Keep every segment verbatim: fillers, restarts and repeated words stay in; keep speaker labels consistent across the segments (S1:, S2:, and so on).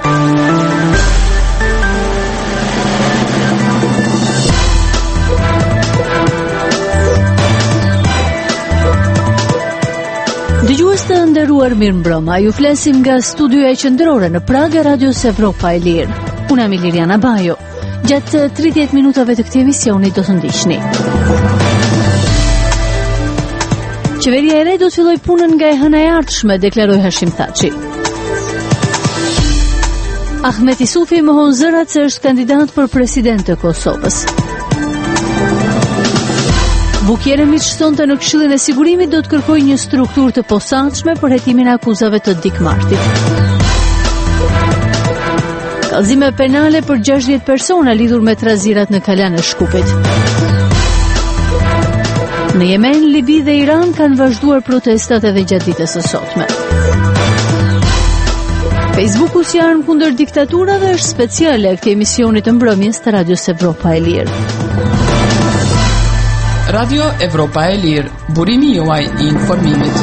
S1: Dëgjues të nderuar, mirëmbrëma. Ju flasim nga studioja qendrore në Pragë, Radios Evropa e Lirë. Unë jam Liriana Bajo. Gjatë tridhjetë minutave të këtij emisioni do të ndiqni. Qeveria e re do të fillojë punën nga e hëna e ardhshme, deklaroi Hashim Thaçi. Ahmet Isufi mohon zërat se është kandidat për president të Kosovës. Vuk Jeremić sonte në Këshillin e Sigurimit do të kërkojë një strukturë të posaçme për hetimin e akuzave të Dikmartit. Kallëzime penale për gjashtëdhjetë persona lidhur me trazirat në Kalan e Shkupit. Në Yemen, Libi dhe Iran kanë vazhduar protestat edhe gjatë ditës së sotme. Facebooku si armë kundër diktaturave është speciale e këtij emisioni të mbrëmjes të Radios Evropa e Lirë.
S2: Radio Evropa e Lirë, burimi juaj i informimit.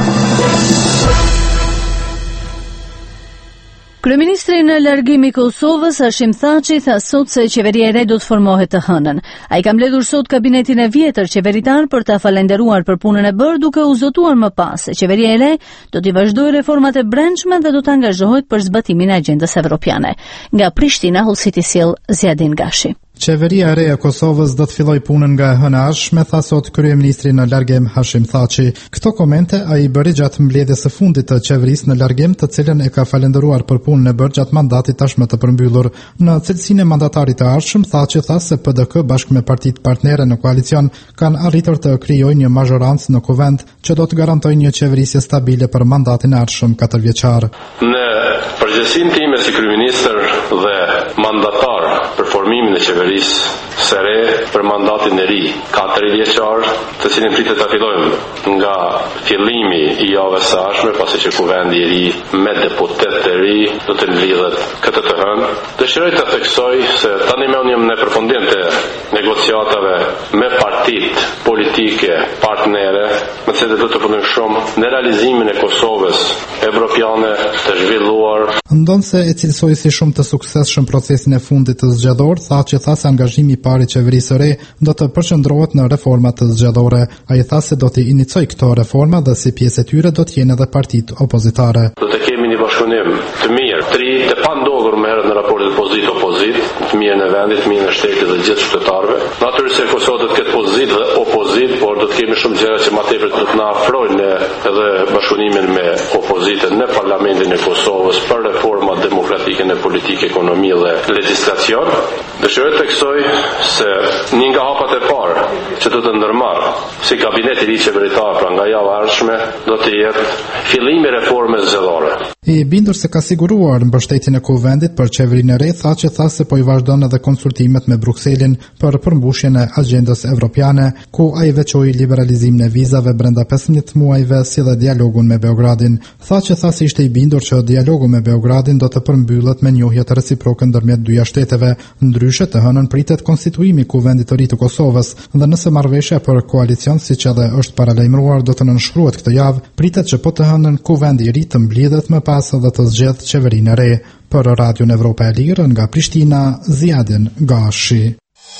S1: Kryeministri në largim i Kosovës, Hashim Thaçi, tha sot se qeveria e re do të formohet të hënën. Ai ka mbledhur sot kabinetin e vjetër qeveritar për ta falendëruar për punën e bërë, duke u zotuar më pas se qeveria e re do t'i vazhdojë reformat e brendshme dhe do të angazhohet për zbatimin e agjendës evropiane. Nga Prishtina, Hullsiti sjell Zjadin Gashi.
S3: Qeveria e re e Kosovës do të fillojë punën nga e hëna e ardhshme, tha sot kryeministri në largim Hashim Thaçi. Këto komente ai bëri gjatë mbledhjes së fundit të qeverisë në largim, të cilën e ka falendëruar për punën e bërë gjatë mandatit tashmë të përmbyllur. Në cilësinë e mandatarit të ardhshëm, Thaçi tha se P D K bashkë me partitë partnere në koalicion kanë arritur të krijojnë një mazhorancë në kuvend që do të garantojë një qeverisje stabile për mandatin e ardhshëm katërvjeçar.
S4: Në përgjegjësinë time si kryeministër dhe mandatar për formimin e qeverisë së re për mandatin e ri katërvjeçar, të cilin pritet ta fillojmë nga fillimi i javës së ardhshme, pasi që kuvendi i ri me deputet të ri do të lidhet këtë të hënë. Dëshiroj të theksoj se tani më unë në përfundim të negociatave me partitë politike partnere, me të cilët do të punojmë shumë në realizimin e Kosovës evropiane të zhvilluar.
S3: Ndonse e cilësoi si shumë të suksesshëm procesin e fundit të zgjedhor, tha që tha se angazhimi i parë i qeverisë së re do të përqendrohet në reforma të zgjedhore. Ai tha se do të inicojë këto reforma dhe si pjesë e tyre do të jenë edhe partitë opozitare.
S4: Do të kemi një bashkëpunim të mirë, të ri, të pandogur më herët në raportet pozit-opozit, të mirë në vendit, të mirë në shtetit dhe gjithë qytetarëve. Natyrisht se Kosova do të ketë pozitë dhe opozit, por do të kemi shumë gjëra që më tepër do të na afrojnë edhe bashkëpunimin me opozitën në parlamentin e Kosovës për reforma demokratike në politikë, ekonomi dhe legjislacion. Dëshiroj të theksoj se një nga hapat e parë që do të ndërmarr si kabineti i ri qeveritar pra nga java e ardhshme do të jetë fillimi i reformës zgjedhore.
S3: I bindur se ka siguruar mbështetjen e kuvendit për qeverinë e re, tha që tha se po i vazhdon edhe konsultimet me Brukselin për përmbushjen e agjendës evropiane, ku ai veçoi liberalizimin e vizave brenda pesëmbëdhjetë muajve si dhe dialogun me Beogradin. Tha që tha se ishte i bindur që dialogu me Beogradin do të përmbyllet me njohje të reciproke ndërmjet dyja shteteve. Ndryshe të hënën pritet konstituimi i kuvendit të ri të Kosovës dhe nëse marrëveshja për koalicion siç edhe është paralajmëruar do të nënshkruhet këtë javë, pritet që po të hënën kuvendi i ri të mblidhet më pas dhe të zgjedh qeverinë e re. Për Radion Evropa e Lirë nga Prishtina, Zjadin Gashi.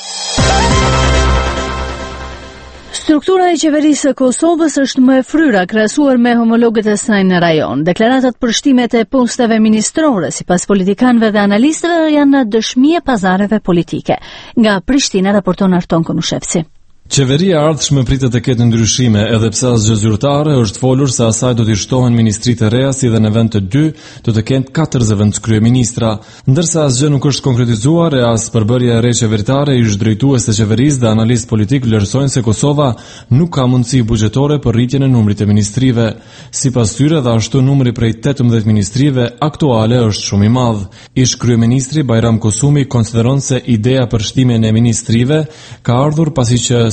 S1: Struktura e qeverisë së Kosovës është më e fryra krahasuar me homologët e saj në rajon. Deklaratat për shtimet e posteve ministrore sipas politikanëve dhe analistëve janë në dëshmi e pazareve politike. Nga Prishtina raporton Arton Konushevci.
S5: Qeveria ardhshme pritet të ketë ndryshime, edhe pse asgjë zyrtare është folur se asaj do t'i shtohen ministritë e reja, si dhe në vend të dy do të kenë katër zëvendëskryeministra, ndërsa asgjë nuk është konkretizuar e as përbërja e re qeveritare ish drejtues të qeverisë dhe analist politik vlerësojnë se Kosova nuk ka mundësi buxhetore për rritjen e numrit të ministrive. Sipas tyre dhe ashtu numri prej tetëmbëdhjetë ministrive aktuale është shumë i madh. Ish kryeministri Bajram Kosumi konsideron se ideja për shtimin e ministrive ka ardhur pasi që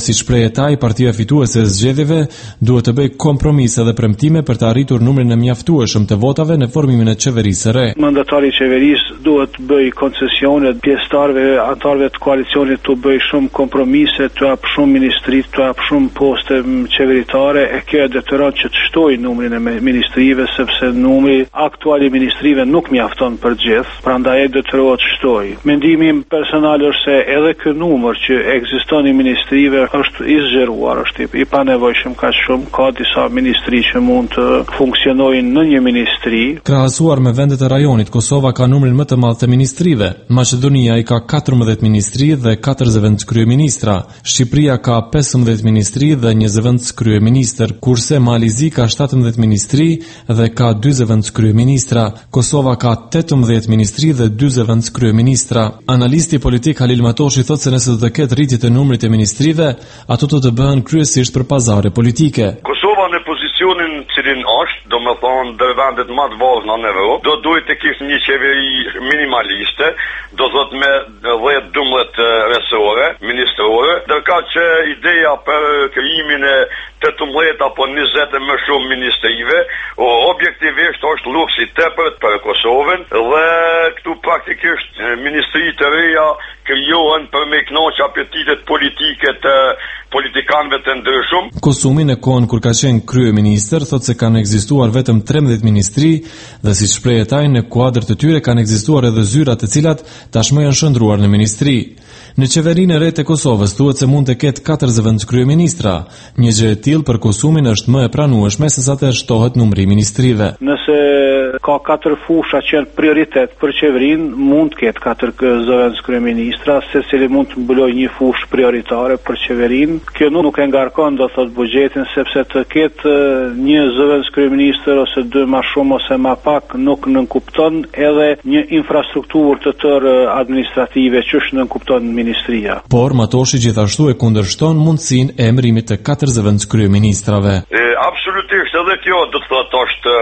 S5: si shpreh ai, partia fituese e zgjedhjeve duhet të bëjë kompromise dhe premtime për të arritur numrin e mjaftueshëm të votave në formimin e qeverisë së re.
S6: Mandatari i qeverisë duhet të bëjë koncesione pjesëtarëve, anëtarëve të koalicionit të bëjë shumë kompromise, të hap shumë ministri, të hap shumë poste qeveritare, e kjo e detyron që të shtojë numrin e ministrive, sepse numri aktual i ministrive nuk mjafton për gjithë, prandaj detyrohet të shtojë. Mendimi im personal është se edhe ky numër që ekziston i ministrive është i zgjeruar, është i panevojshëm kaq shumë, ka disa ministri që mund të funksionojnë në një ministri.
S5: Krahasuar me vendet e rajonit, Kosova ka numrin më të madh të ministrive. Maqedonia i ka katërmbëdhjetë ministri dhe katër zëvendëskryeministra. Shqipëria ka pesëmbëdhjetë ministri dhe një zëvendëskryeministër, kurse Malizi ka shtatëmbëdhjetë ministri dhe ka dy zëvendëskryeministra. Kosova ka tetëmbëdhjetë ministri dhe dy zëvendëskryeministra. Analisti politik Halil Matoshi thotë se nëse do të ketë rritje të numrit të ministrive, ato do të bëhen kryesisht për pazare politike.
S7: Kosova në pozicionin cilin është, do me thonë dër vendet më të vogla në Evropë, do duhet të kishte një qeveri minimaliste, do thot me dhjetë dumdhjetë resore, ministrore, ndërka që ideja për krijimin e tetëmbëdhjetë apo njëzet e më shumë ministrive, o objektivisht është luksi tepër për Kosovën dhe këtu praktikisht ministri të reja krijohen për me kënaqë apetitet politike të politikanëve të ndryshëm.
S5: Kosumi në kohën kur ka qenë kryeministër thotë se kanë ekzistuar vetëm trembëdhjetë ministri dhe si shprehet ai në kuadër të tyre kanë ekzistuar edhe zyra të cilat tashmë janë shndruar në ministri. Në qeverinë e re të Kosovës thuhet se mund të ketë katër zëvendëskryeministra. Një gjë e tillë për Kosumin është më e pranueshme se sa të shtohet numri i ministrive.
S6: Nëse ka katër fusha që janë prioritet për qeverinë, mund të ketë katër zëvendëskryeministra, secili mund të mbulojë një fushë prioritare për qeverinë. Kjo nuk e ngarkon do thot buxhetin, sepse të ketë një zëvendëskryeministër ose dy më shumë ose më pak nuk nënkupton edhe një infrastrukturë të tërë administrative që është nënkupton ministria.
S5: Por Matoshi gjithashtu e kundërshton mundësinë e emërimit të katër zëvendëskryeministrave.
S7: Absolutisht edhe kjo do të thotë është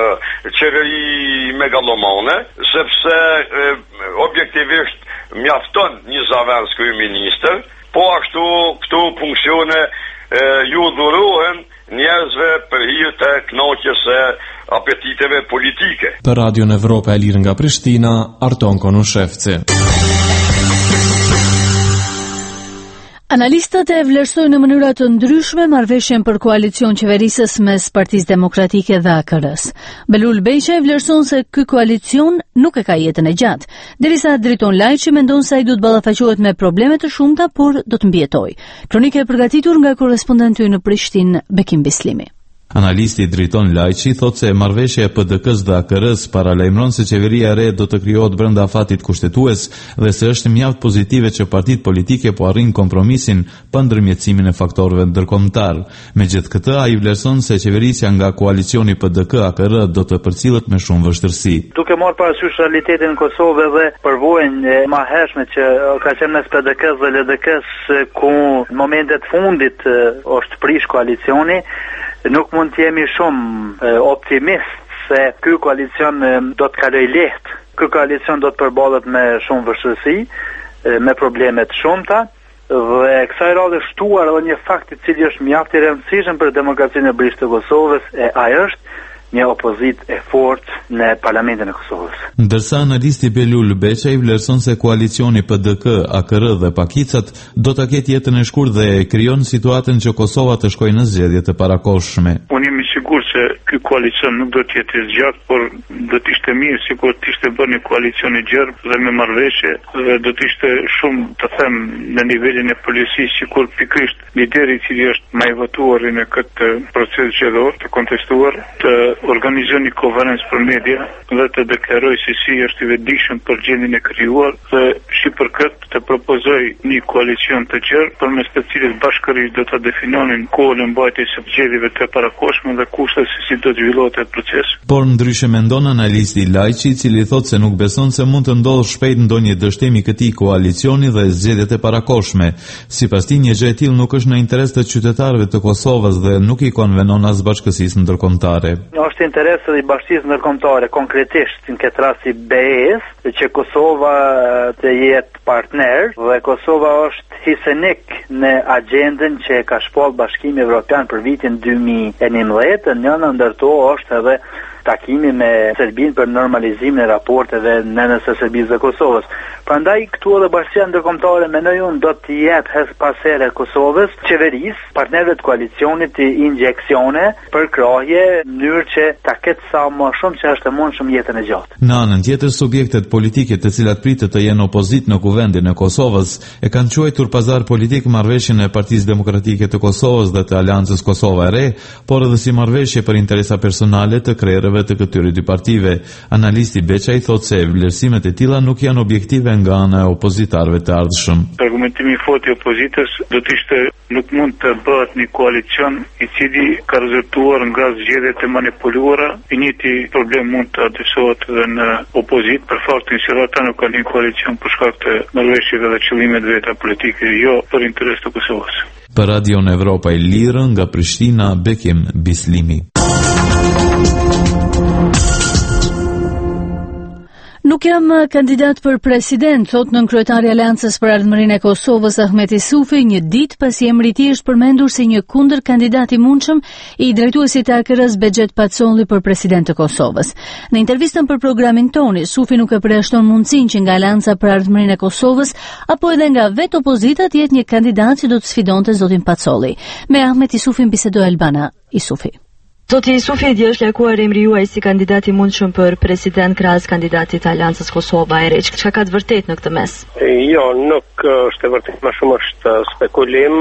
S7: qeveri megalomane, sepse e, objektivisht mjafton një zëvendëskryeministër, po ashtu këtu funksione e, ju dhurohen njerëzve për hir të kënaqjes së apetiteve politike.
S5: Për Radion Evropa e Lirë nga Prishtina, Arton Konushevci.
S1: Analistët e vlerësojnë në mënyra të ndryshme marrëveshjen për koalicion qeverisës mes Partisë Demokratike dhe A K R-s. Belul Beqa e vlerëson se ky koalicion nuk e ka jetën e gjatë, derisa Driton Lajçi mendon se ai do të ballafaqohet me probleme të shumta, por do të mbijetojë. Kronikë e përgatitur nga korrespondenti në Prishtinë, Bekim Bislimi.
S8: Analisti Driton Lajçi thotë se marrëveshja e P D K-s dhe A K R-s paralajmëron se qeveria e re do të krijohet brenda afatit kushtetues dhe se është mjaft pozitive që partitë politike po arrin kompromisin pa ndërmjetësimin e faktorëve ndërkombëtar. Megjithatë këtë, ai vlerëson se qeverisja nga koalicioni P D K-A K R do të përcillet me shumë vështirësi.
S9: Duke marrë parasysh realitetin në Kosovë dhe përvojën e mahershme që ka qenë mes P D K-s dhe L D K-s, ku në momentet fundit është prish koalicioni, nuk mund të jemi shumë e, optimist se ky koalicion e, do të kalojë lehtë. Ky koalicion do të përballet me shumë vështirësi, e, me probleme të shumta dhe kësaj radhe shtuar edhe një fakt i cili është mjaft i rëndësishëm për demokracinë e brisë të Kosovës, e ai është një opozit e fortë në parlamentin e Kosovës.
S8: Ndërsa analisti Belul Beqa i vlerëson se koalicioni P D K, A K R dhe Pakicat do ta ketë jetën e shkurtë dhe krijon situatën që Kosova të shkojë në zgjedhje të parakohshme.
S10: Unë jam i sigurt se ky koalicion nuk do të jetë i zgjatë, por do të ishte mirë sikur të ishte bërë një koalicion i gjerë dhe me marrëveshje, dhe do të ishte shumë, të them, në nivelin e policisë, sikur pikërisht lideri i cili është më i votuar në këtë proces zgjedhor të kontestuar, të organizojë një konferencë për media dhe të deklarojë se si është i vetëdijshëm për gjendjen e krijuar dhe shi për këtë të propozoj një koalicion të gjerë përmes të cilit bashkërisht do ta definonin kohën e mbajtjes së zgjedhjeve të parakohshme dhe kushtet se si do të zhvillohet atë proces.
S8: Por ndryshe mendon analisti Lajçi, i cili thotë se nuk beson se mund të ndodhë shpejt ndonjë dështim i këtij koalicioni dhe zgjedhjet e parakohshme. Sipas tij, një gjë e tillë nuk është në interes të qytetarëve të Kosovës dhe nuk i konvenon as bashkësisë ndërkombëtare.
S9: Është interes i bashkisë ndërkombëtare, konkretisht në këtë rast i B E S, që Kosova të jetë partner pioner dhe Kosova është hisenik në agjendën që ka shpall Bashkimi Evropian për vitin dy mijë e njëmbëdhjetë. Njëna ndër to është edhe takimi me Serbinë për normalizimin e raporteve mes Serbisë dhe Kosovës. Prandaj këtu edhe Bashkia Ndërkombëtare mendoj unë do të jep hes pas here Kosovës, qeverisë, partnerëve të koalicionit injeksione për krahje në mënyrë që ta ketë sa më shumë që është e mundshëm jetën e gjatë.
S8: Në anën tjetër, subjektet politike të cilat pritet të jenë opozit në kuvendin e Kosovës e kanë quajtur pazar politik marrëveshjen e Partisë Demokratike të Kosovës dhe të Aleancës Kosova e Re, por edhe si marrëveshje për interesa personale të krerëve të këtyre dy partive. Analisti Beçaj thotë se vlerësimet e tilla nuk janë objektive nga ana e opozitarëve të ardhshëm.
S10: Argumentimi i fortë i opozitës do të ishte nuk mund të bëhet një koalicion i cili ka rezultuar nga zgjedhjet e manipuluara. I njëjti problem mund të adresohet edhe në opozitë për faktin se ata nuk kanë një koalicion për shkak të marrëveshjeve dhe qëllimeve veta politike, jo për interes të Kosovës.
S8: Për Radion Evropa e Lirë nga Prishtina, Bekim Bislimi.
S1: Nuk jam kandidat për president, thot nën kryetari i Aleancës për Ardhmërinë e Kosovës Ahmeti Sufi, një ditë pasi emriti është përmendur si një kundër kandidat i mundshëm i drejtuesit të A K R-s Bexhet Pacolli për president të Kosovës. Në intervistën për programin Toni, Sufi nuk e përjashton mundësinë që nga Aleanca për Ardhmërinë e Kosovës apo edhe nga vetë opozita të jetë një kandidat që do të sfidonte zotin Pacolli. Me Ahmeti Sufi bisedoi Albana Isufi.
S11: Zoti Sufi, dje është lakuar emri juaj si kandidat i mundshëm për president krahas kandidatit të Aleancës Kosova e Re. Çka ka të vërtetë në këtë mes?
S12: Jo, nuk është e vërtetë, më shumë është spekulim,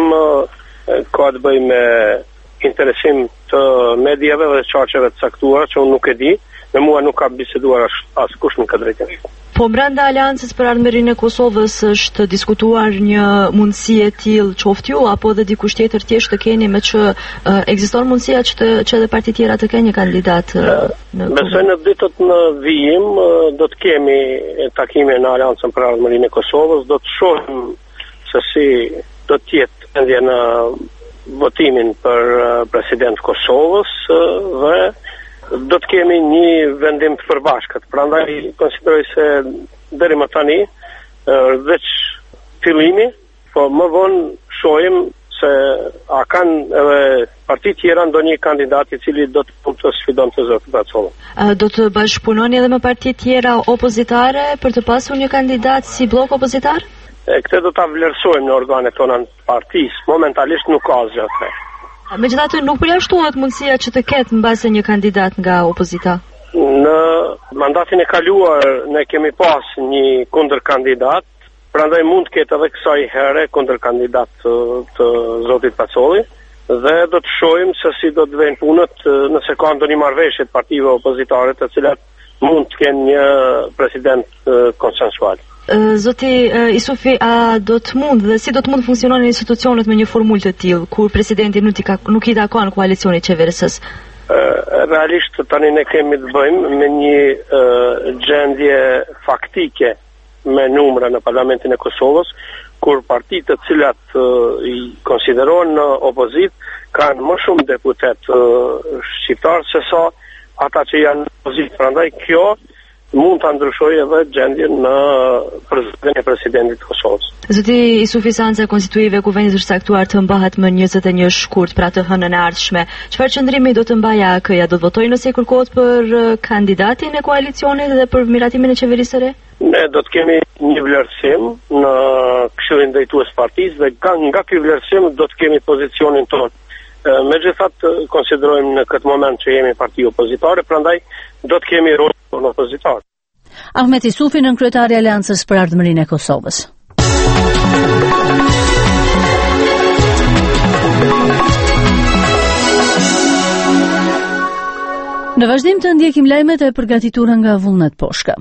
S12: ka të bëjë me interesim të mediave dhe çarçeve të caktuara që unë nuk e di. Me mua nuk ka biseduar askush në këtë drejtim.
S11: Po brenda Aleancës për Ardhmërinë e Kosovës është diskutuar një mundësi e tillë qoftë ju apo edhe dikush tjetër thjesht të keni me që uh, ekziston mundësia që, të, që edhe parti tjera të kenë një kandidat uh, në
S12: Besoj në ditët në vijim uh, do të kemi takime në Aleancën për Ardhmërinë e Kosovës, do të shohim se si do të jetë ende në votimin për uh, president Kosovës uh, dhe do të kemi një vendim të përbashkët. Prandaj konsideroj se deri më tani veç fillimi, po më vonë shohim se a kanë edhe parti tjera ndonjë kandidat i cili do të të sfidonte zotin Pacolli.
S11: Do të bashkëpunoni edhe me parti tjera opozitare për të pasur një kandidat si blok opozitar?
S12: E, këtë do ta vlerësojmë në organet tona të partisë. Momentalisht nuk ka asgjë të thënë.
S11: Megjithatë nuk përjashtohet mundësia që të ketë mbase një kandidat nga opozita.
S12: Në mandatin e kaluar ne kemi pas një kundër kandidat, prandaj mund të ketë edhe kësaj here kundër kandidat të, të zotit Pacolli dhe do të shohim se si do të vënë punët nëse ka ndonjë marrëveshje të partive opozitare të cilat mund të kenë një president konsensual.
S11: Zoti Isufi, a do të mund dhe si do të mund funksiononin institucionet me një formulë të tillë kur presidenti nuk i ka nuk i takon koalicionit qeverisës?
S12: Realisht tani ne kemi të bëjmë me një uh, gjendje faktike me numra në Parlamentin e Kosovës, kur partitë të cilat uh, i konsiderohen në opozit kanë më shumë deputet uh, shqiptar se sa ata që janë në opozit. Prandaj kjo mund të ndryshojë edhe gjendjen në prezidentën e presidentit të Kosovës.
S11: Zoti Isufi, seanca konstituive e kuvendit është saktuar të mbahet më njëzet e një shkurt, pra të hënën e ardhshme. Çfarë qëndrimi do të mbajë A K-ja? Do të votojë nëse kërkohet për kandidatin e koalicionit dhe për miratimin e qeverisë së re?
S12: Ne do të kemi një vlerësim në Këshillin Drejtues Partisë dhe nga, nga ky vlerësim do të kemi pozicionin tonë. Megjithatë konsiderojmë në këtë moment që jemi parti opozitare, prandaj do të kemi rol në opozitar.
S1: Ahmet Isufi, nën kryetari i Aleancës për Ardhmërinë e Kosovës. Në vazhdim të ndjekim lajmet e përgatitura nga Vullnet Poshka.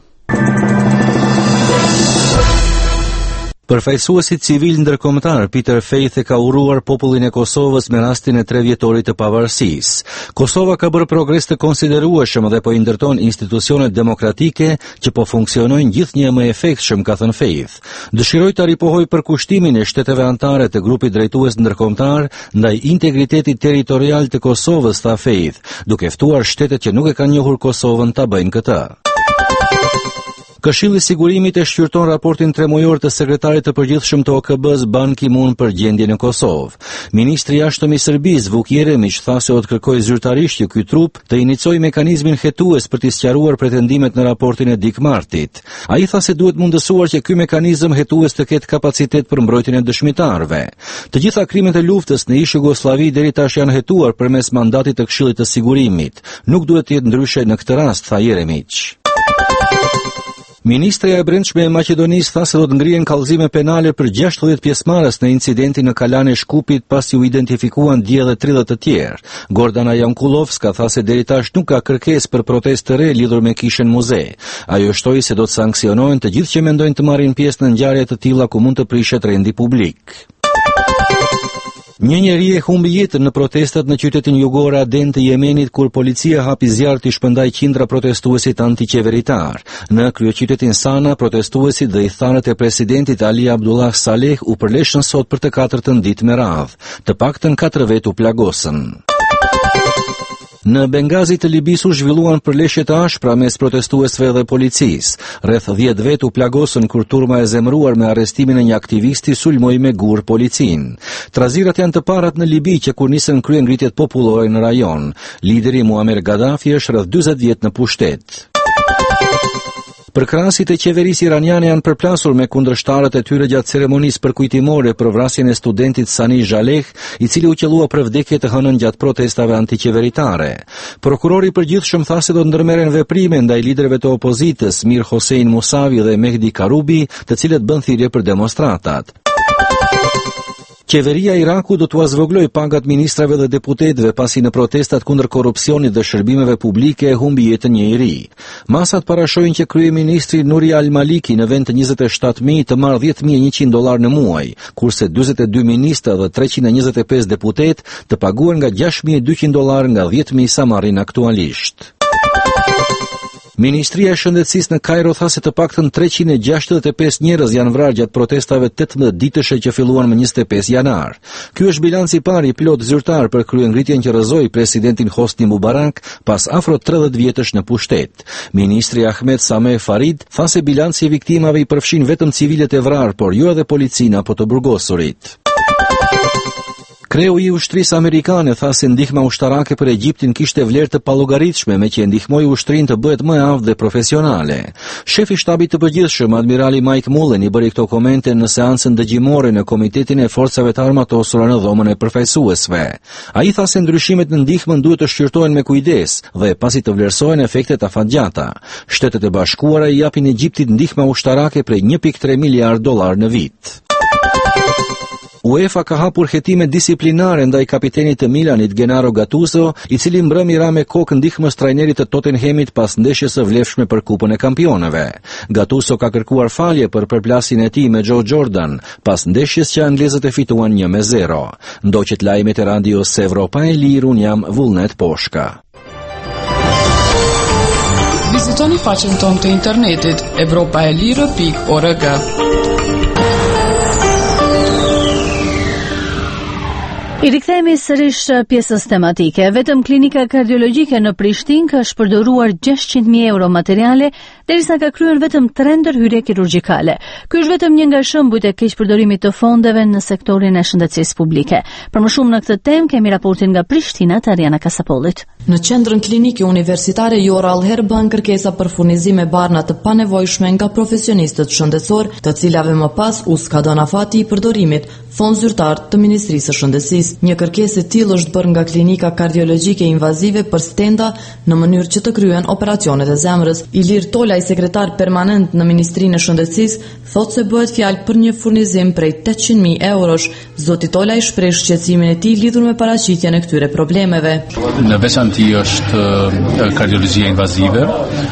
S13: Përfaqësuesi civil ndërkombëtar Peter Faith e ka uruar popullin e Kosovës me rastin e tre vjetorit të pavarësisë. Kosova ka bërë progres të konsiderueshëm dhe po i ndërton institucionet demokratike që po funksionojnë gjithnjë më efektshëm, ka thënë Faith. Dëshiroj të ripohoj përkushtimin e shteteve anëtare të grupit drejtues ndërkombëtar ndaj integritetit territorial të Kosovës, tha Faith, duke ftuar shtetet që nuk e kanë njohur Kosovën ta bëjnë këtë. Këshilli i Sigurimit e shqyrton raportin tremujor të sekretarit të përgjithshëm të O K B-s Ban Ki-moon për gjendjen në Kosovë. Ministri i jashtëm i Serbisë Vuk Jeremić tha se do të kërkojë zyrtarisht që ky trup të iniciojë mekanizmin hetues për të sqaruar pretendimet në raportin e Dik Martit. Ai tha se duhet mundësuar që ky mekanizëm hetues të ketë kapacitet për mbrojtjen e dëshmitarëve. Të gjitha krimet e luftës në ish Jugosllavi deri tash janë hetuar përmes mandatit të Këshillit të Sigurimit. Nuk duhet të jetë ndryshe në këtë rast, tha Jeremić. Ministreja e Brendshme e Maqedonisë tha se do të ngrihen kallëzime penale për gjashtëdhjetë pjesëmarrës në incidentin në Kalan e Shkupit pasi u identifikuan dje dhe tridhjetë të tjerë. Gordana Jankulovska tha se deri tash nuk ka kërkesë për protestë të re lidhur me kishën muze. Ajo shtoi se do të sanksionohen të gjithë që mendojnë të marrin pjesë në ngjarje të tilla ku mund të prishet rendi publik. Një njeri e humbi jetën në protestat në qytetin jugor Aden të Yemenit kur policia hapi zjarr të shpëndaj qindra protestuesit antiqeveritar. Në kryeqytetin Sana, protestuesit dhe idhanët e presidentit Ali Abdullah Saleh u përleshën sot për të katërtën ditë me radhë. Të paktën katër vetë u plagosën. Në Bengazi të Libis u zhvilluan përleshje të ashpra mes protestuesve dhe policisë. Rreth dhjetë vetë u plagosën kur turma e zemëruar me arrestimin e një aktivisti sulmoi me gur policinë. Trazirat janë të parat në Libi që kur nisën krye ngritjet popullore në rajon. Lideri Muammar Gaddafi është rreth dyzet vjet në pushtet. Përkrahasit e qeverisë iraniane janë përplasur me kundërshtarët e tyre gjatë ceremonisë përkujtimore për vrasjen e studentit Sani Jaleh, i cili u qellua për vdekje të hënën gjatë protestave antiqeveritare. Prokurori i përgjithshëm tha se do të ndërmerren veprime ndaj liderëve të opozitës Mir Hossein Musavi dhe Mehdi Karubi, të cilët bën thirrje për demonstratat. Qeveria e Irakut do t'u zvogëloj pagat ministrave dhe deputetëve pasi në protestat kundër korrupsionit dhe shërbimeve publike e humbi jetën një i ri. Masat parashojnë që kryeministri Nuri Al-Maliki në vend të njëzet e shtatë mijë të marrë dhjetë mijë e njëqind dollar në muaj, kurse dyzet e dy ministra dhe treqind e njëzet e pesë deputet të paguhen nga gjashtë mijë e dyqind dollar nga dhjetë mijë sa marrin aktualisht. Ministria e Shëndetësisë në Kairo tha se të paktën treqind e gjashtëdhjetë e pesë njerëz janë vrarë gjatë protestave tetëmbëdhjetë ditëshe që filluan më njëzet e pesë janar. Ky është bilanci i parë i plot zyrtar për kryengritjen që rrëzoi presidentin Hosni Mubarak pas afro tridhjetë vjetësh në pushtet. Ministri Ahmed Sameh Farid tha se bilanci i viktimave i përfshin vetëm civilet e vrarë, por jo edhe policinë apo të burgosurit. Kreu i ushtrisë amerikane tha se ndihma ushtarake për Egjiptin kishte vlerë të pallogaritshme, me që ndihmoi ushtrinë të bëhet më e aftë dhe profesionale. Shefi i shtabit të përgjithshëm, admirali Mike Mullen, i bëri këto komente në seancën dëgjimore në Komitetin e Forcave të Armatosura në dhomën e përfaqësuesve. Ai tha se ndryshimet në ndihmën duhet të shqyrtohen me kujdes dhe pasi të vlerësohen efektet afatgjata. Shtetet e Bashkuara i japin Egjiptit ndihma ushtarake prej një pikë tre miliard dollar në vit. UEFA ka hapur hetime disiplinare ndaj kapitenit të Milanit Gennaro Gattuso, i cili mbrëmi ra me kokë ndihmës trajnerit të Tottenhamit pas ndeshjes së vlefshme për Kupën e Kampionëve. Gattuso ka kërkuar falje për përplasjen e tij me Joe Jordan pas ndeshjes që anglezët e fituan një me zero. Ndoqet lajmet e radios se Evropa e Lirë, un jam Vullnet Poshka.
S2: Vizitoni faqen tonë të internetit evropa e lirë pikë org.
S1: I rikthehemi sërish pjesës tematike. Vetëm klinika kardiologjike në Prishtinë ka shpërdoruar gjashtëqind mijë euro materiale, derisa ka kryer vetëm tre ndërhyrje kirurgjikale. Ky është vetëm një nga shembujt e keqpërdorimit të fondeve në sektorin e shëndetësisë publike. Për më shumë në këtë temë kemi raportin nga Prishtina të Ariana Kasapollit.
S14: Në qendrën klinike universitare Jora Allher bën kërkesa për furnizime barna të panevojshme nga profesionistët shëndetësor, të cilave më pas u ska dhënë afati i përdorimit fond zyrtar të Ministrisë së Shëndetësisë. Një kërkesë e tillë është bërë nga klinika kardiologjike invazive për stenda në mënyrë që të kryen operacionet e zemrës. Ilir Tolaj, sekretar permanent në Ministrinë e Shëndetësisë, thotë se bëhet fjalë për një furnizim prej tetëqind mijë eurosh. Zoti Tolaj shpreh shqetësimin e tij lidhur me paraqitjen e këtyre problemeve.
S15: Në veçanti është kardiologjia invazive,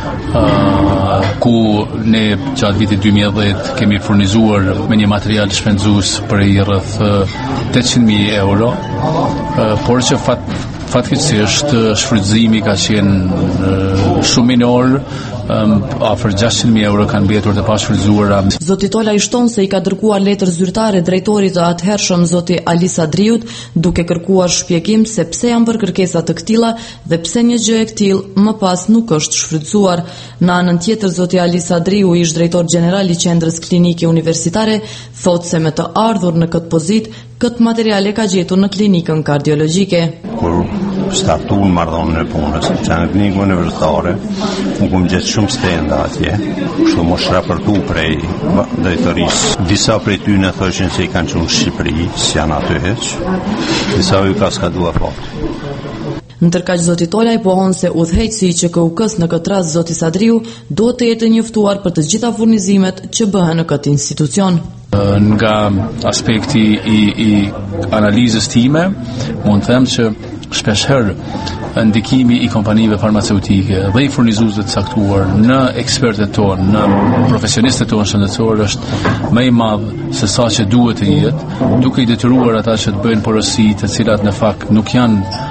S15: ku ne gjatë vitit dy mijë e dhjetë kemi furnizuar me një material shpenzues për rreth tetëqind mijë euro, por që fat, fatkeqësisht shfrytëzimi ka qenë shumë minor um, afër gjashtëqind mijë euro kanë mbetur të pashfrytzuara.
S14: Zoti Tola i shton se i ka dërguar letër zyrtare drejtorit të atëhershëm zoti Ali Sadriut, duke kërkuar shpjegim se pse janë bërë kërkesa të këtilla dhe pse një gjë e këtillë më pas nuk është shfrytzuar. Në anën tjetër, zoti Ali Sadriu, ish drejtor gjeneral i qendrës klinike universitare, thotë se me të ardhur në këtë pozitë, këtë materiale ka gjetur në klinikën kardiologjike.
S16: Kur startuan marrëdhënien e punës në klinikën universitare, unë kom gjetë shumë stenda atje, kështu mos raportu prej drejtorisë. Disa prej tyre thoshin se i kanë qenë në Shqipëri, s'janë aty hiç. Disa u ka skaduar fort.
S14: Ndërkaq zoti Tola i pohon se udhëheqësi i Q K U K-s në këtë rast zoti Sadriu duhet të jetë njoftuar për të gjitha furnizimet që bëhen në këtë institucion.
S15: Nga aspekti i, i analizës time, mund të them që shpeshherë ndikimi i kompanive farmaceutike dhe i furnizuesve të caktuar në ekspertët tonë, në profesionistët tonë shëndetësor është më i madh se sa që duhet të jetë, duke i detyruar ata që të bëjnë porosi të cilat në fakt nuk janë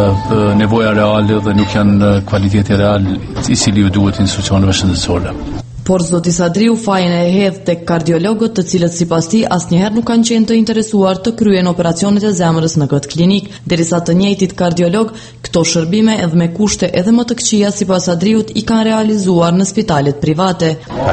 S15: nevoja reale dhe nuk janë kvaliteti real i cili ju duhet institucioneve shëndetësore.
S14: Por zoti Sadriu fajin e hedh tek kardiologët, të cilët sipas tij asnjëherë nuk kanë qenë të interesuar të kryen operacionet e zemrës në këtë klinik, derisa të njëjtit kardiolog këto shërbime edhe me kushte edhe më të këqija sipas Sadriut i kanë realizuar në spitalet private.
S16: Ka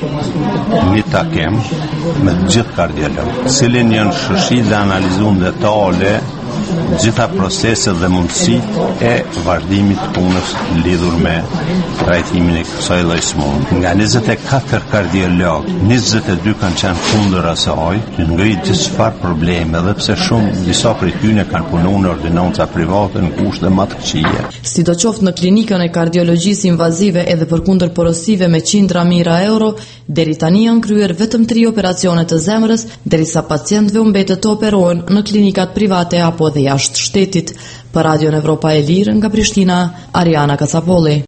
S16: qenë një takim me gjithë kardiologët, cilin janë shëshit dhe analizuar detale gjitha proceset dhe mundësitë e vazhdimit të punës lidhur me trajtimin e kësaj lloji smundje. Nga njëzet e katër kardiologë, njëzet e dy kanë qenë kundër asaj, që ngrit gjithçfarë probleme, edhe pse shumë disa prej tyre kanë punuar në ordinanca private në kushte më të këqija.
S14: Sidoqoftë në klinikën e kardiologjisë invazive edhe përkundër porosive me qindra mijëra euro, deri tani janë kryer vetëm tri operacione të zemrës, derisa pacientëve u mbetet të operohen në klinikat private apo dhe jashtë shtetit. Për Radion Evropa e Lirë nga Prishtina, Ariana Kacapolli.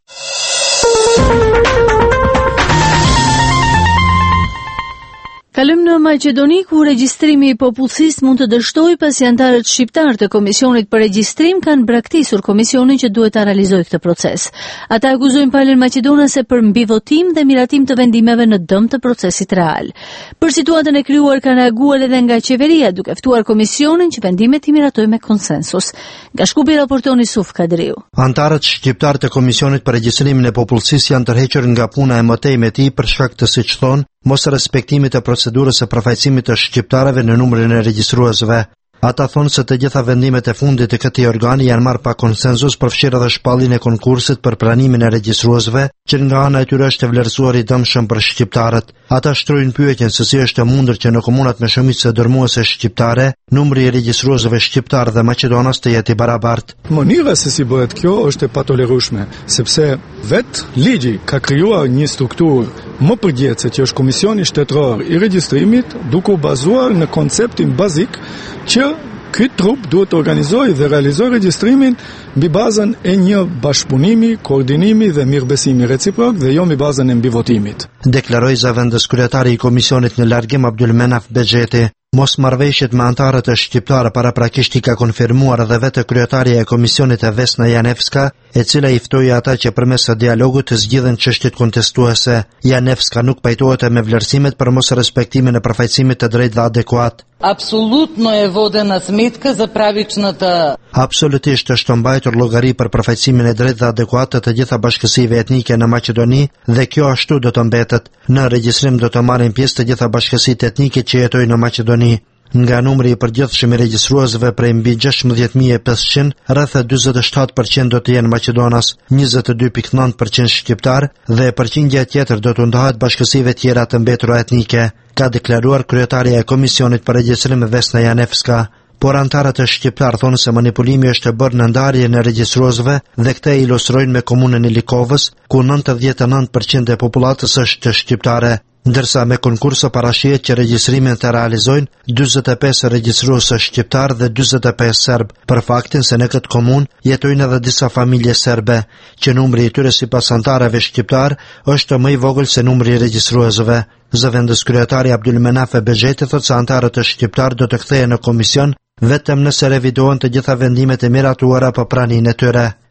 S1: Kalojmë në Maqedoni, ku regjistrimi i popullsisë mund të dështojë pasi anëtarët shqiptar të Komisionit për Regjistrim kanë braktisur komisionin që duhet ta realizojë këtë proces. Ata akuzojnë palën maqedonase për mbivotim dhe miratim të vendimeve në dëm të procesit real. Për situatën e krijuar kanë reaguar edhe nga qeveria, duke ftuar komisionin që vendimet i miratojë me konsensus. Nga Shkupi raporton Yusuf Kadriu.
S17: Anëtarët shqiptar të Komisionit për Regjistrimin e Popullsisë janë tërhequr nga puna e mëtejme e tij për shkak të, siç thonë, mos respektimit të procedurës së përfaqësimit të shqiptarëve në numrin e regjistruesve. Ata thonë se të gjitha vendimet e fundit të këtij organi janë marrë pa konsensus, përfshirë edhe shpalljen e konkursit për pranimin e regjistruesve, që nga ana e tyre është e vlerësuar i dëmshëm për shqiptarët. Ata shtrojnë pyetjen se si është e mundur që në komunat me shumicë dërmuese shqiptare, numri i regjistruesve shqiptar dhe maqedonas të jetë i barabartë.
S18: Mënyra se si bëhet kjo është e patolerueshme, sepse vet ligji ka krijuar një strukturë më përgjithëse që është Komisioni Shtetëror i Regjistrimit, duke u bazuar në konceptin bazik që ky trup duhet të organizojë dhe realizojë regjistrimin mbi bazën e një bashkëpunimi, koordinimi dhe mirëbesimi reciprok dhe jo mbi bazën e mbivotimit.
S17: Deklaroi zëvendës kryetari i komisionit në largim Abdulmenaf Bexheti. Mosmarrëveshjet me anëtarët e shqiptarë paraprakisht i ka konfirmuar edhe vetë kryetaria e komisionit e Vesna Janevska, e cila i ftoi ata që përmes së dialogut të zgjidhen çështjet kontestuese. Janevska nuk pajtohet me vlerësimet për mos respektimin e përfaqësimit të drejtë dhe adekuat.
S19: Абсолютно е водена сметка за правичната.
S17: Absolutisht është mbajtur llogari për përfaqësimin e drejtë dhe adekuat të të gjitha bashkësive etnike në Maqedoni dhe kjo ashtu do të mbetet. Në regjistrim do të marrin pjesë të gjitha bashkësitë etnike që jetojnë në Maqedoni. Nga numri i përgjithshëm i regjistruesve prej mbi gjashtëdhjetë mijë e pesëqind, rreth dyzet e shtatë përqind do të jenë maqedonas, njëzet e dy pikë nëntë përqind shqiptar dhe përqindja tjetër do të ndahet bashkësive tjera të mbetura etnike, ka deklaruar kryetaria e Komisionit për Regjistrim Vesna Janevska. Por anëtarët e shqiptar thonë se manipulimi është bërë në ndarjen e regjistruesve dhe këtë e ilustrojnë me komunën e Likovës, ku nëntëdhjetë e nëntë përqind e popullatës është shqiptare, ndërsa me konkurso parashihet që regjistrimin të realizojnë dyzet e pesë regjistruese shqiptar dhe dyzet e pesë serb, për faktin se në këtë komunë jetojnë edhe disa familje serbe, që numri i tyre sipas anëtarëve shqiptar është më i vogël se numri i regjistruesve. Zëvendës kryetari Abdulmenaf Bexheti thotë se anëtarët e shqiptar do të kthehen në komision vetëm nëse revidohen të gjitha vendimet e miratuara për praninë e tyre.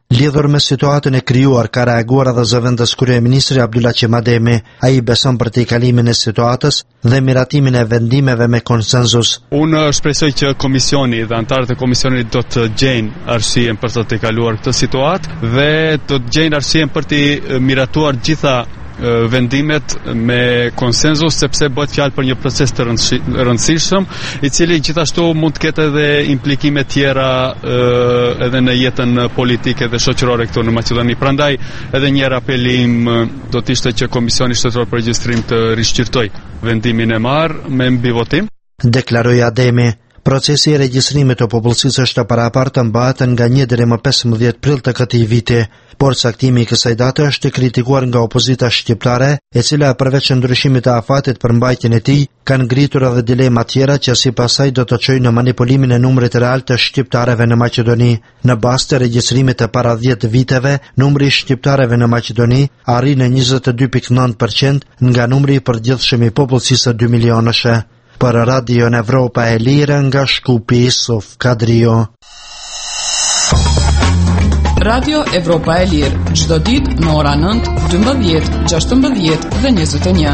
S17: Lidhur me situatën e krijuar ka reaguar edhe zëvendës kryeministri Abdullah Ademi. Ai beson për të kalimin e situatës dhe miratimin e vendimeve me konsenzus.
S20: Unë shpresoj që komisioni dhe antarët e komisionit do të gjejnë arsyeën për të tejkaluar këtë situatë dhe do të gjejnë arsyeën për të miratuar gjitha vendimet me konsenzus, sepse bëhet fjalë për një proces të rëndësishëm, i cili gjithashtu mund të ketë edhe implikime tjera edhe në jetën politike dhe shoqërore këtu në Maqedoni. Prandaj edhe një apelim do të ishte që Komisioni Shtetëror për Regjistrim të rishqirtojë vendimin e marrë me mbivotim.
S17: Deklaroi Ademi. Procesi i regjistrimit të popullsisë është parapartë të mbahet nga një deri më pesëmbëdhjetë prill të këtij viti, por caktimi i kësaj date është kritikuar nga opozita shqiptare, e cila përveç ndryshimit të afatit për mbajtjen e tij, kanë ngritur edhe dilema tjera që sipas saj do të çojnë në manipulimin e numrit real të shqiptarëve në Maqedoni. Në bazë të regjistrimit të para dhjetë viteve, numri i shqiptarëve në Maqedoni arrin në njëzet e dy pikë nëntë përqind nga numri i përgjithshëm i popullsisë dy milionëshe. Për Radio Evropa e Lirë nga Shkupi, Suf Kadrio.
S2: Radio Evropa e Lirë, çdo ditë në ora nëntë, dymbëdhjetë, gjashtëmbëdhjetë dhe njëzet e një.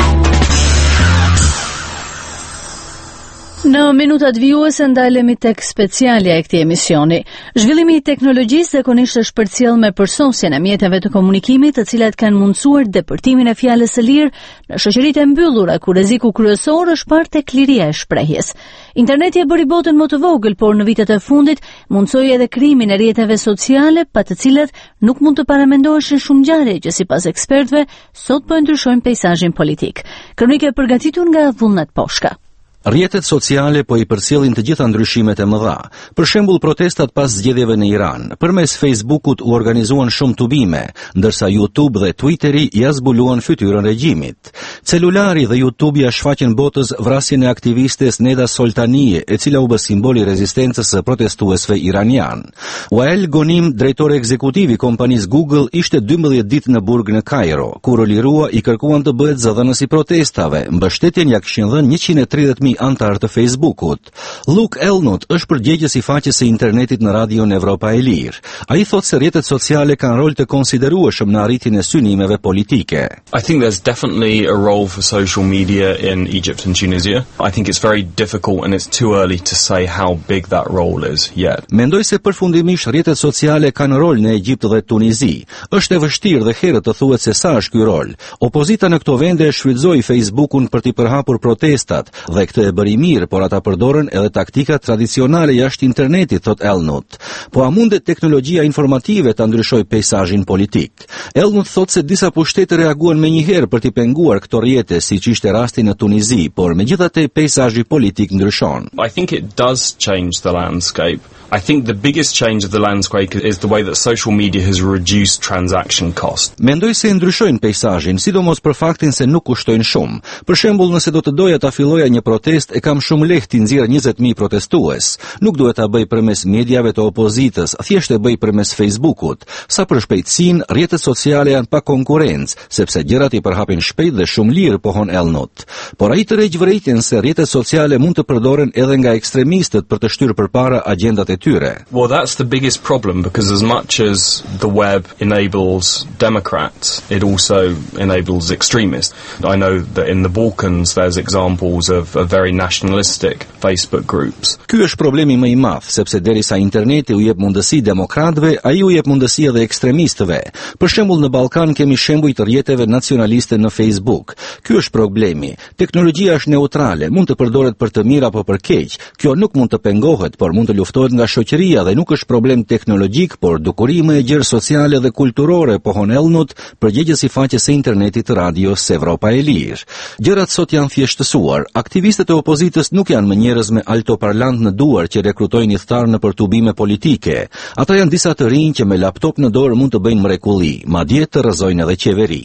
S1: Në minutat vijuese ndalemi tek specialja e këtij emisioni. Zhvillimi i teknologjisë zakonisht është përcjell me përsosjen e mjeteve të komunikimit, të cilat kanë mundësuar depërtimin e fjalës së lirë në shoqëritë e mbyllura, ku rreziku kryesor është parë tek liria e shprehjes. Interneti e bëri botën më të vogël, por në vitet e fundit mundsoi edhe krijimin e rrjeteve sociale, pa të cilat nuk mund të paramendoheshin shumë ngjarje që sipas ekspertëve sot po ndryshojnë peizazhin politik. Kronikë e përgatitur nga Vullnet Poshka.
S13: Rrjetet sociale po i përcjellin të gjitha ndryshimet e mëdha. Për shembull, protestat pas zgjedhjeve në Iran. Përmes Facebookut u organizuan shumë tubime, ndërsa YouTube dhe Twitteri ja zbuluan fytyrën regjimit. Celulari dhe YouTube ja shfaqën botës vrasjen e aktivistes Neda Soltanie, e cila u bë simboli rezistencës së protestuesve iranian. Wael Gonim, drejtori ekzekutiv i kompanisë Google, ishte dymbëdhjetë ditë në burg në Kairo, ku rolirua i kërkuan të bëhet zëdhënës i protestave. Mbështetjen ja kishin dhënë njëqind e tridhjetë mijë antar të Facebookut. Luke Elnut është përgjegjës i faqes së internetit në Radio Evropa e Lirë. Ai thotë se rrjetet sociale kanë rol të konsiderueshëm në arritjen e synimeve politike.
S21: I think there's definitely a role for social media in Egypt and Tunisia. I think it's very difficult and it's too early to say how big that role is yet.
S13: Mendoj se përfundimisht rrjetet sociale kanë rol në Egjipt dhe Tunizi. Është e vështirë dhe herët të thuhet se sa është ky rol. Opozita në këto vende shfrytëzoi Facebookun për t'i përhapur protestat dhe këtë e bëri mirë, por ata përdorën edhe taktika tradicionale jashtë internetit, thot Elnut. Po a mundet teknologjia informative ta ndryshojë peizazhin politik? Elnut thot se disa pushtete reaguan menjëherë për t'i penguar këto rrjete, siç ishte rasti në Tunizi, por megjithatë peizazhi politik ndryshon.
S21: I think it does change the landscape. I think the biggest change of the landscape is the way that social media has reduced transaction cost.
S13: Mendoj se ndryshojnë peizazhin, sidomos për faktin se nuk kushtojnë shumë. Për shembull, nëse do të doja ta filloja një protest, e kam shumë lehtë të nxjerr njëzet mijë protestues. Nuk duhet ta bëj përmes mediave të opozitës, thjesht e bëj përmes Facebookut. Sa për shpejtësinë, rrjetet sociale janë pa konkurrencë, sepse gjërat i përhapen shpejt dhe shumë lirë, pohon Elnut. Por ai tërheq vërejtjen se rrjetet sociale mund të përdoren edhe nga ekstremistët për të shtyrë përpara agjendat e tyre.
S21: Well, that's the biggest problem, because as much as the web enables Democrats, it also enables extremists. I know that in the Balkans there's examples of, of very nationalistic Facebook groups.
S13: Ky është problemi më i madh, sepse derisa interneti u jep mundësi demokratëve, ai u jep mundësi edhe ekstremistëve. Për shembull, në Ballkan kemi shembuj të rrjeteve nacionaliste në Facebook. Ky është problemi. Teknologjia është neutrale, mund të përdoret për të mirë apo për keq. Kjo nuk mund të pengohet, por mund të luftohet nga shoqëria dhe nuk është problem teknologjik, por dukuri më e gjerë sociale dhe kulturore, pohon Elnut, përgjegjës i faqes së internetit të radios Evropa e Lirë. Gjërat sot janë thjeshtësuar. Aktivistët e opozitës nuk janë më njerëz me altoparlant në duar që rekrutojnë i thtar në përtubime politike. Ata janë disa të rinj që me laptop në dorë mund të bëjnë mrekulli, madje të rrëzojnë edhe qeveri.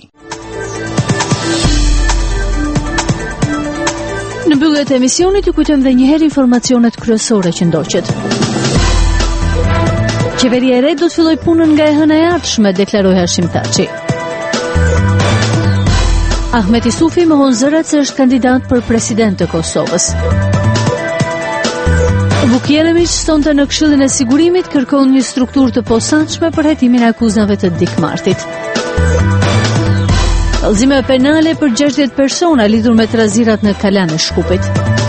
S1: Në mbyllje të emisionit ju kujtojmë edhe një herë informacionet kryesore që ndoqet. Qeveria e re do të fillojë punën nga e hëna e ardhshme, deklaroi Hashim Thaçi. Ahmet Isufi mohon zërat se është kandidat për president të Kosovës. Bukjeremi që stonte në Këshillin e Sigurimit kërkon një strukturë të posaçme për hetimin e akuzave të Dikmartit. Kallëzime penale për gjashtëdhjetë persona lidhur me trazirat në Kalan e Shkupit.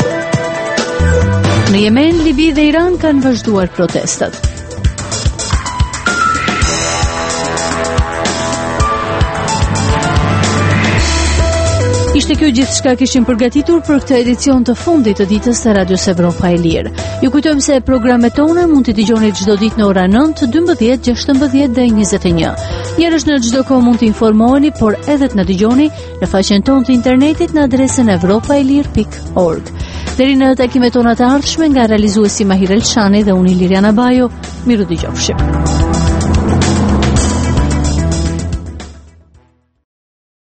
S1: Në Yemen, Libi dhe Iran kanë vazhduar protestat. Ishte kjo gjithçka kishim përgatitur për këtë edicion të fundit të ditës të Radios Evropa e Lirë. Ju kujtojmë se programet tona mund t'i dëgjoni çdo ditë në ora nëntë, dymbëdhjetë, gjashtëmbëdhjetë dhe njëzet e një. Njerëz në çdo kohë mund të informoheni, por edhe të na dëgjoni në faqen tonë të internetit në adresën evropaelir pikë org. Deri në takimet tona të ardhshme nga realizuesi Mahir Elshani dhe unë Liriana Bajo, miru dëgjofshim.